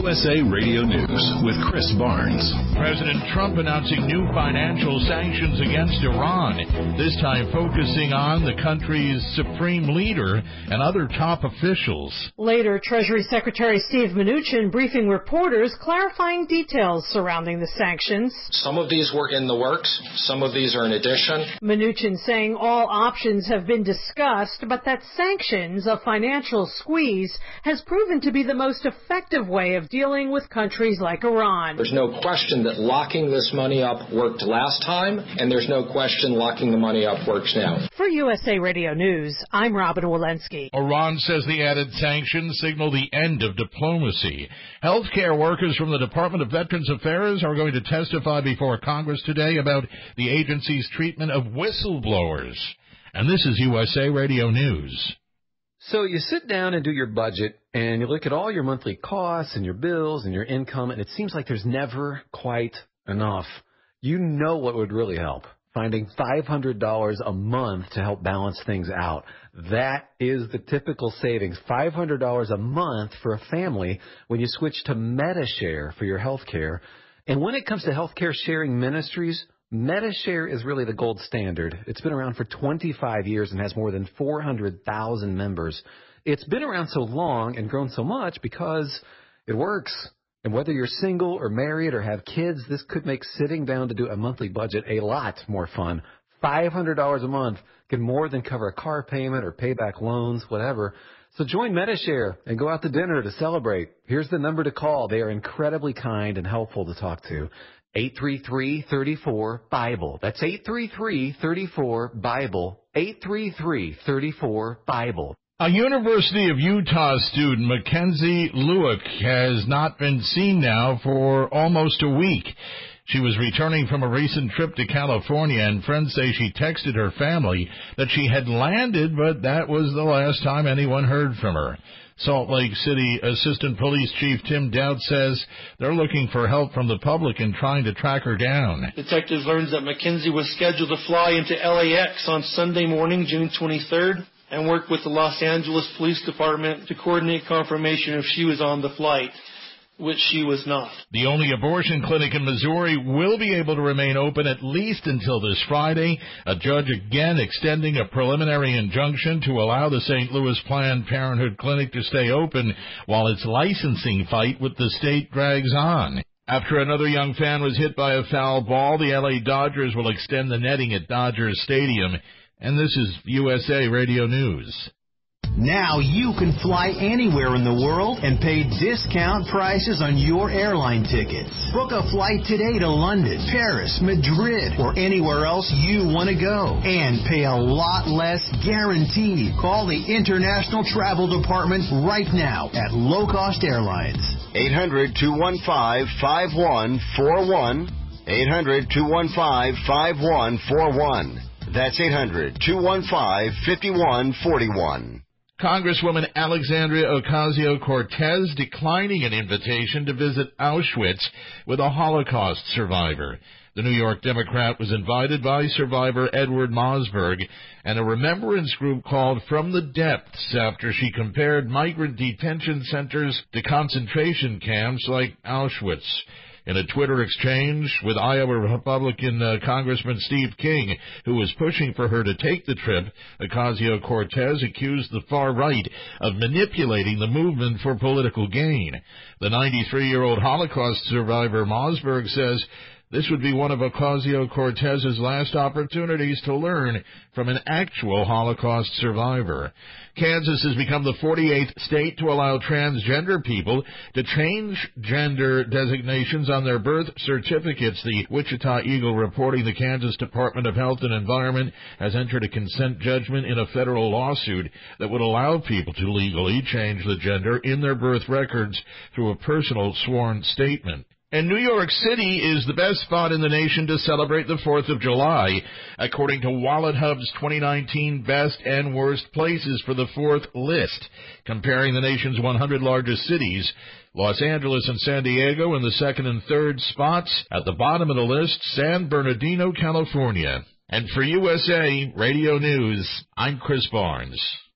USA Radio News with Chris Barnes. President Trump announcing new financial sanctions against Iran, this time focusing on the country's supreme leader and other top officials. Later, Treasury Secretary Steve Mnuchin briefing reporters, clarifying details surrounding the sanctions. Some of these were in the works. Some of these are in addition. Mnuchin saying all options have been discussed, but that sanctions, a financial squeeze, has proven to be the most effective way of dealing with countries like Iran. There's no question that locking this money up worked last time, and there's no question locking the money up works now. For USA Radio News, I'm Robin Walensky. Iran says the added sanctions signal the end of diplomacy. Healthcare workers from the Department of Veterans Affairs are going to testify before Congress today about the agency's treatment of whistleblowers. And this is USA Radio News. So you sit down and do your budget, and you look at all your monthly costs and your bills and your income, and it seems like there's never quite enough. You know what would really help? Finding $500 a month to help balance things out. That is the typical savings, $500 a month for a family when you switch to Medi-Share for your health care. And when it comes to healthcare sharing ministries, Medi-Share is really the gold standard. It's been around for 25 years and has more than 400,000 members. It's been around so long and grown so much because it works. And whether you're single or married or have kids, this could make sitting down to do a monthly budget a lot more fun. $500 a month can more than cover a car payment or pay back loans, whatever. So join Medi-Share and go out to dinner to celebrate. Here's the number to call. They are incredibly kind and helpful to talk to. 833-34-BIBLE. That's 833-34-BIBLE. 833-34-BIBLE. A University of Utah student, Mackenzie Lueck, has not been seen now for almost a week. She was returning from a recent trip to California, and friends say she texted her family that she had landed, but that was the last time anyone heard from her. Salt Lake City Assistant Police Chief Tim Dowd says they're looking for help from the public in trying to track her down. Detectives learned that Mackenzie was scheduled to fly into LAX on Sunday morning, June 23rd, and work with the Los Angeles Police Department to coordinate confirmation if she was on the flight, which she was not. The only abortion clinic in Missouri will be able to remain open at least until this Friday. A judge again extending a preliminary injunction to allow the St. Louis Planned Parenthood Clinic to stay open while its licensing fight with the state drags on. After another young fan was hit by a foul ball, the LA Dodgers will extend the netting at Dodgers Stadium. And this is USA Radio News. Now you can fly anywhere in the world and pay discount prices on your airline tickets. Book a flight today to London, Paris, Madrid, or anywhere else you want to go. And pay a lot less guaranteed. Call the International Travel Department right now at Low Cost Airlines. 800-215-5141. 800-215-5141. That's 800-215-5141. Congresswoman Alexandria Ocasio-Cortez declining an invitation to visit Auschwitz with a Holocaust survivor. The New York Democrat was invited by survivor Edward Mossberg and a remembrance group called From the Depths after she compared migrant detention centers to concentration camps like Auschwitz. In a Twitter exchange with Iowa Republican Congressman Steve King, who was pushing for her to take the trip, Ocasio-Cortez accused the far right of manipulating the movement for political gain. The 93-year-old Holocaust survivor Mossberg says this would be one of Ocasio-Cortez's last opportunities to learn from an actual Holocaust survivor. Kansas has become the 48th state to allow transgender people to change gender designations on their birth certificates. The Wichita Eagle reporting the Kansas Department of Health and Environment has entered a consent judgment in a federal lawsuit that would allow people to legally change the gender in their birth records through a personal sworn statement. And New York City is the best spot in the nation to celebrate the 4th of July, according to WalletHub's 2019 Best and Worst Places for the 4th list, comparing the nation's 100 largest cities. Los Angeles and San Diego in the 2nd and 3rd spots. At the bottom of the list, San Bernardino, California. And for USA Radio News, I'm Chris Barnes.